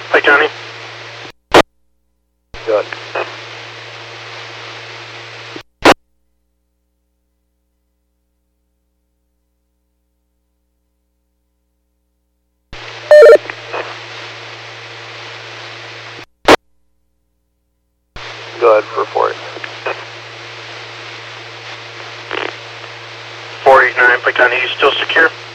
Hi, Johnny. Good. Good for Fort. 489, Pike County, you still secure?